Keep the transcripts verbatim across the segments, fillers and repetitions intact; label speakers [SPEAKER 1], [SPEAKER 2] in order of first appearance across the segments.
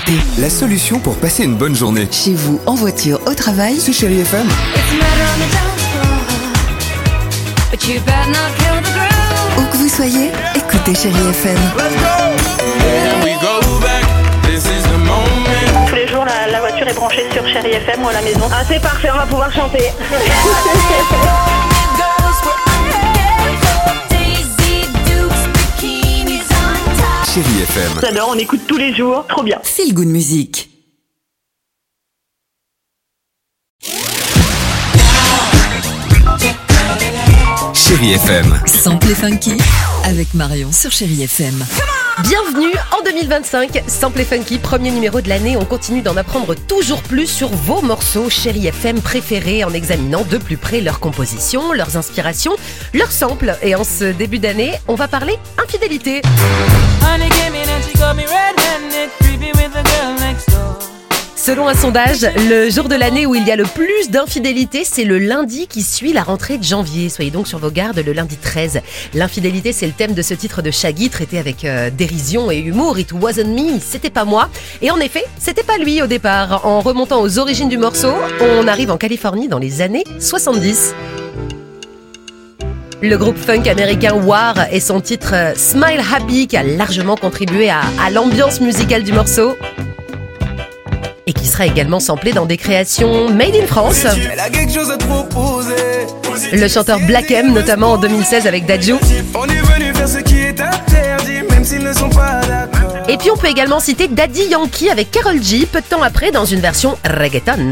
[SPEAKER 1] écoutez
[SPEAKER 2] la solution pour passer une bonne journée.
[SPEAKER 1] chez vous, en voiture, au travail.
[SPEAKER 2] C'est Chérie F M.
[SPEAKER 1] Où que vous soyez, écoutez Chérie F M.
[SPEAKER 3] Tous les jours, la, la voiture est branchée sur Chérie F M ou à la maison. Ah, c'est parfait, on va pouvoir chanter.
[SPEAKER 2] Chérie F M.
[SPEAKER 3] J'adore, on écoute tous les jours, trop bien.
[SPEAKER 1] Feel Good Music.
[SPEAKER 2] Chérie F M.
[SPEAKER 1] Sample et funky avec Marion sur Chérie F M.
[SPEAKER 4] Bienvenue en deux mille vingt-cinq, Sample et Funky, premier numéro de l'année. On continue d'en apprendre toujours plus sur vos morceaux Chérie F M préférés en examinant de plus près leurs compositions, leurs inspirations, leurs samples. Et en ce début d'année, on va parler infidélité. Selon un sondage, le jour de l'année où il y a le plus d'infidélité, c'est le lundi qui suit la rentrée de janvier. Soyez donc sur vos gardes le lundi treize. L'infidélité, c'est le thème de ce titre de Shaggy, traité avec euh, dérision et humour. It wasn't me, c'était pas moi. Et en effet, c'était pas lui au départ. En remontant aux origines du morceau, on arrive en Californie dans les années soixante-dix. Le groupe funk américain War et son titre euh, Smile Happy qui a largement contribué à, à l'ambiance musicale du morceau. Et qui sera également samplé dans des créations made in France.
[SPEAKER 5] Elle a quelque chose à te proposer.
[SPEAKER 4] Le chanteur Black M, notamment en deux mille seize avec Dadju.
[SPEAKER 5] On est venu faire ce qui est interdit, même s'ils ne sont pas d'accord.
[SPEAKER 4] Et puis on peut également citer Daddy Yankee avec Karol G, peu de temps après dans une version reggaeton.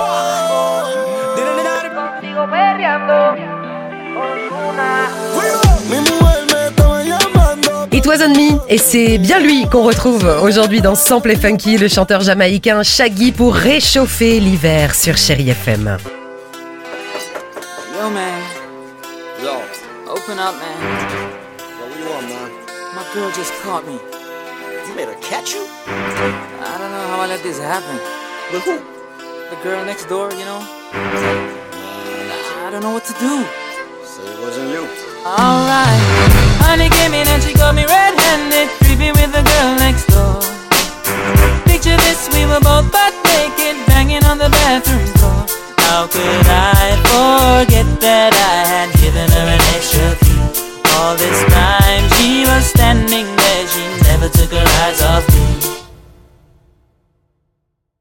[SPEAKER 4] It wasn't me, et c'est bien lui qu'on retrouve aujourd'hui dans Sample et Funky, le chanteur jamaïcain Shaggy pour réchauffer l'hiver sur Chérie F M.
[SPEAKER 6] Yo, man.
[SPEAKER 7] Yo.
[SPEAKER 6] Open up, man.
[SPEAKER 7] Yo, what you want, man?
[SPEAKER 6] My girl just caught me.
[SPEAKER 7] You made her catch you?
[SPEAKER 6] I don't know how I let this happen.
[SPEAKER 7] With who?
[SPEAKER 6] The girl next door, you know? I don't know what to do.
[SPEAKER 7] So it wasn't you.
[SPEAKER 6] Alright. Honey came in and she got me red-handed, creepy with the girl next door. Picture this, we were both butt naked, banging on the bathroom floor. How could I forget that I had given her an extra key? All this time she was standing there, she never took her eyes off me.